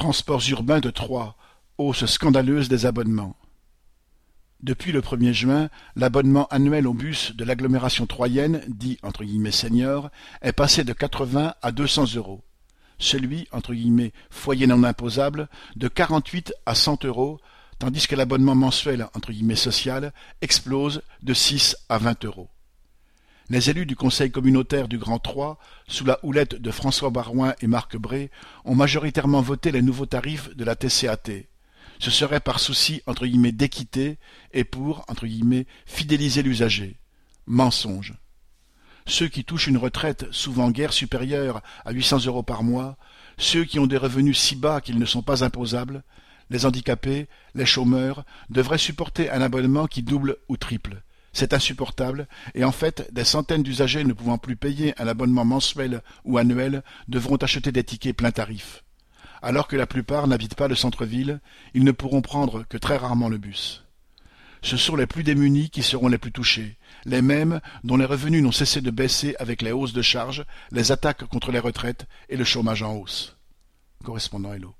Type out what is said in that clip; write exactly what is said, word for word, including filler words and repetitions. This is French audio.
Transports urbains de Troyes, hausse scandaleuse des abonnements. Depuis le premier juin, l'abonnement annuel au bus de l'agglomération troyenne, dit entre guillemets senior, est passé de quatre-vingts à deux cents euros. Celui entre guillemets foyer non imposable de quarante-huit à cent euros, tandis que l'abonnement mensuel entre guillemets social explose de six à vingt euros. Les élus du conseil communautaire du Grand Troyes, sous la houlette de François Barouin et Marc Bré, ont majoritairement voté les nouveaux tarifs de la T C A T. Ce serait par souci entre guillemets d'équité et pour entre guillemets fidéliser l'usager. Mensonge. Ceux qui touchent une retraite souvent guère supérieure à huit cents euros par mois, ceux qui ont des revenus si bas qu'ils ne sont pas imposables, les handicapés, les chômeurs, devraient supporter un abonnement qui double ou triple. C'est insupportable, et en fait, des centaines d'usagers ne pouvant plus payer un abonnement mensuel ou annuel devront acheter des tickets plein tarif. Alors que la plupart n'habitent pas le centre-ville, ils ne pourront prendre que très rarement le bus. Ce sont les plus démunis qui seront les plus touchés, les mêmes dont les revenus n'ont cessé de baisser avec les hausses de charges, les attaques contre les retraites et le chômage en hausse. Correspondant Hello.